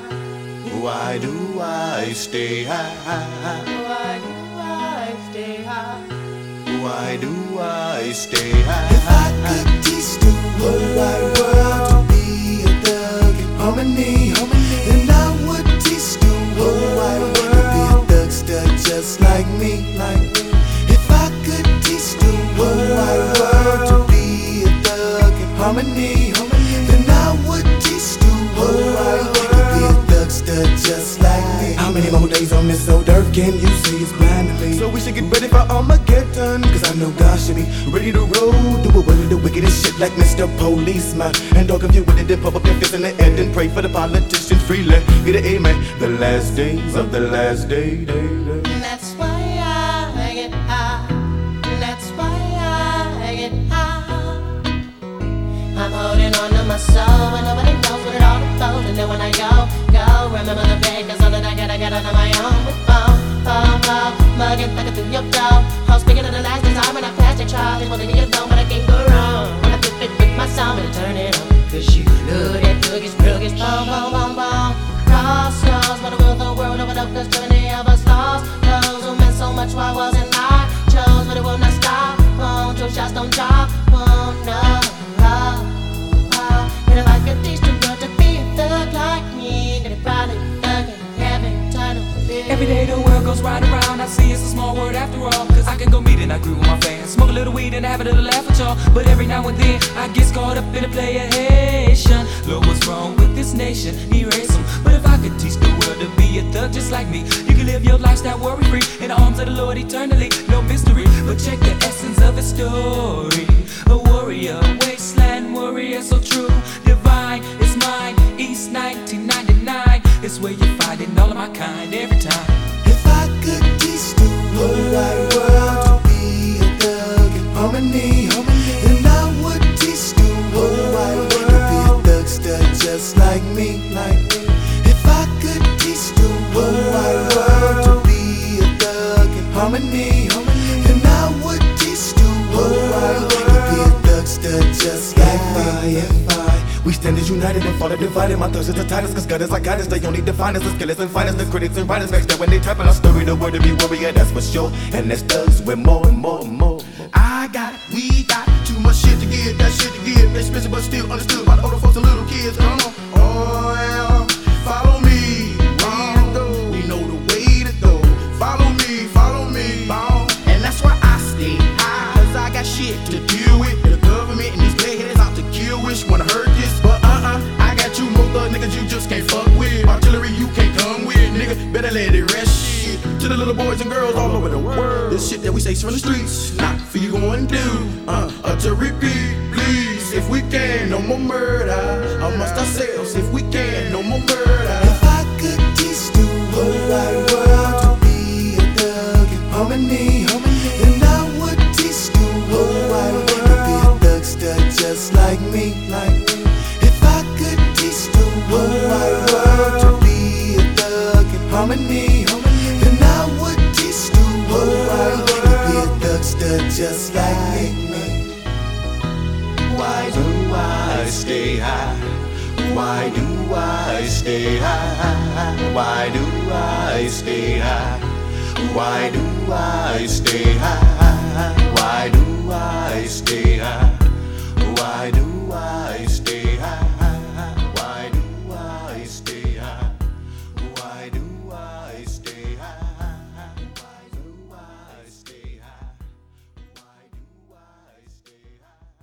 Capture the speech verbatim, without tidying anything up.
Why do I stay high? Why do I stay high? Why do I stay high? If I could teach the whole wide world to be a thug in harmony, then I would teach the whole wide world to be a thugster just like me. Like me. If I could teach the whole wide world to be a thug in harmony, then I would teach the whole wide world to be a thugster just like me. How many more days on this old earth can you say it's blind to me? So we should get ready for Armageddon, Cause I know God should be ready to roll. Do it with the wickedest shit like Mister Policeman. And don't confuse with it, then pop up your fist in the air and pray for the politicians freely. Get an amen. the last days of the last day, day, day. That's why I get high. That's why I get high. I'm holding on to my soul, and nobody knows what it all unfolds. And then when I go, go, remember the pain, cause all that I got, I got under my own. With phone, phone, phone, mugging, thugging through your door. Hoes speaking of the last days, I'm in a plastic child. It's holding you alone, but I can't go wrong. When I flip it with my song, and turn it on. Cause you love that cookies, cookies, boom, boom, boom, boom. Crossroads, but I will the world overlook, cause journey of us lost. Those who meant so much, why wasn't I? Chose, but it will not stop. Won't, two shots don't drop. Won't, no. Oh, oh. And if I could teach the world to be a thug like me, then it probably thug in heaven, turn up the big. Every day the world goes round and round. I see it's a small world after all. Cause I can go meet and I grew with my fans. Smoke a little weed and have a little laugh with y'all. But every now and then I get caught up in a playation. Lord, what's wrong with this nation? Erase them. But if I could teach the world to be a thug just like me, you can live your lifestyle worry free in the arms of the Lord eternally. No mystery, but check the essence of his story. A warrior, wasteland warrior, so true, divine, it's mine. East nineteen ninety-nine, it's where you find it, all of my kind every time. If I could teach the whole wide world to be a thug in harmony, then I would teach the whole wide world to be a thugster just like me. Like me. If I could teach the whole wide world to be a thug in harmony, then I would teach the whole wide world to be a thugster just like me. If I We stand as united and fall divided. My thirst is the tightest, cause God is our guidance. They only define us, the skillers and finest, the critics and writers. Next step when they typing our story, the word to be warrior, that's for sure. And that's thugs with more and more and more. I got, we got too much shit to give, that shit to give. Expensive but still understood by the older folks and little kids. Come on, oh yeah, follow me. We know the way to go. Follow me, follow me. And that's why I stay high, cause I got shit to deal with. The government and these playheads out to kill. Wish wanna hurt this, but uh-uh. I got you more thug niggas you just can't fuck with. Artillery you can't come with, nigga. Better let it rest. Shit to the little boys and girls all over the world. This shit that we say from the streets, not for you going to do. Uh, uh to repeat, please. If we can, no more murder amongst ourselves. If we can, no more murder. If I could teach the whole wide world to be a thug in harmony, then I would teach the whole wide world to be a thugster just like me. Like me. If I could teach the whole wide world to be a thug in harmony, then I would teach the whole wide world to be a thugster just like me. Why do I stay high? Why do I stay high? Why do I stay high? Why do I stay high? Why do I stay high?